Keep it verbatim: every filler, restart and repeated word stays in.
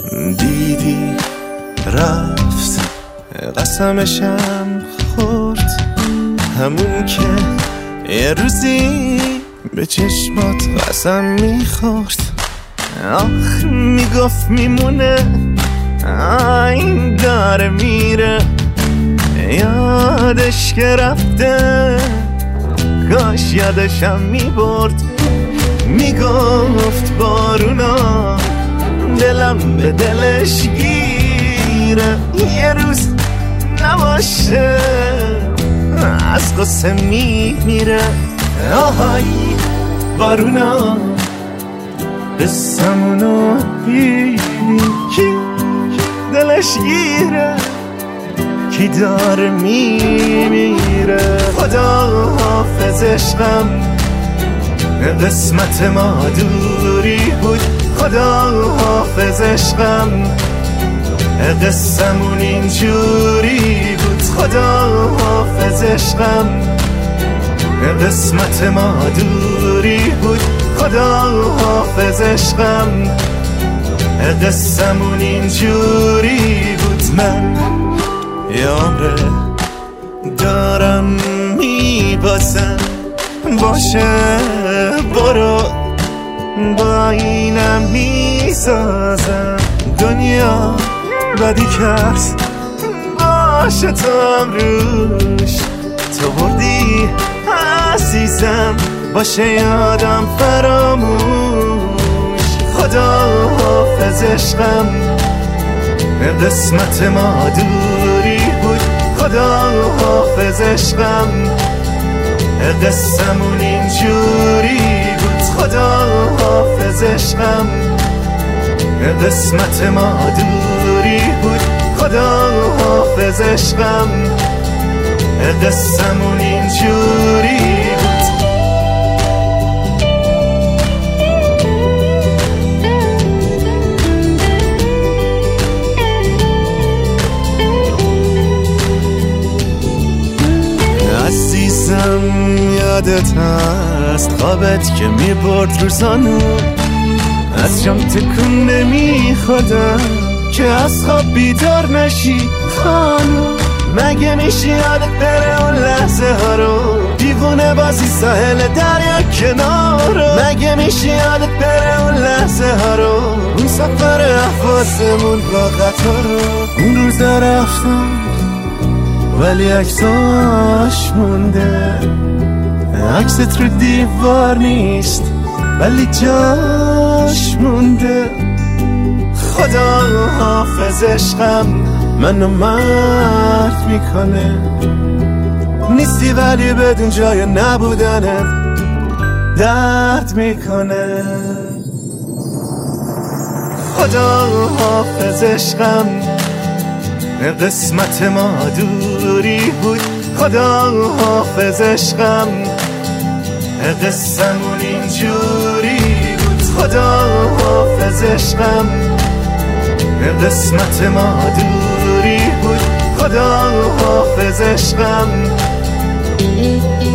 دیدی رفت قسمشم خورد، همون که یه روزی به چشمات قسم میخورد. آخ میگفت میمونه، این داره میره، یادش که رفته، کاش یادشم میبرد. میگفت بارونا دلم به دلش گیره، یه روز نباشه از قصه میمیره. آهای بارونا قصمونو دیدی، کی دلش گیره، کی داره میمیره. خدا حافظ عشقم، قسمت ما دوری بود. خدا حافظ عشقم، قصمون اینجوری بود. خدا حافظ عشقم، قسمت ما دوری بود. خدا حافظ عشقم، قصمون اینجوری بود. من یه عمره دارم میبازم، باشه برو با اینم میسازم. دنیا بدی کرد، باشه تو هم روش، تو بردی عزیزم، باشه یادم فراموش. خدا حافظ عشقم، قسمت ما دوری بود. خدا حافظ عشقم، قصمون اینجوری بود. خدا حافظ عشقم، قسمت ما دوری بود. خدا حافظ عشقم، قصمون اینجوری بود. عزیزم یادت هست خوابت که میبرد روزانو، از جام تکون نمیخوردم که از خواب بیدار نشی خانو. مگه میشه یادت بره اون لحظه ها رو، دیوونه بازی ساحل دریا کنارو. مگه میشه یادت بره اون لحظه ها رو، اون سفر احواسمون با قطارو. اون روزا رفتم ولی عکساش مونده، عکست رو دیوار نیست ولی جاش مونده. خدا حافظ عشقم، منو مرد میکنه، نیستی ولی بدون جای نبودنت درد میکنه. خدا حافظ عشقم، قسمت ما دوری بود. خدا حافظ عشقم، قصمون اینجوری بود. خدا حافظ عشقم، قسمت ما دوری بود. خدا حافظ عشقم.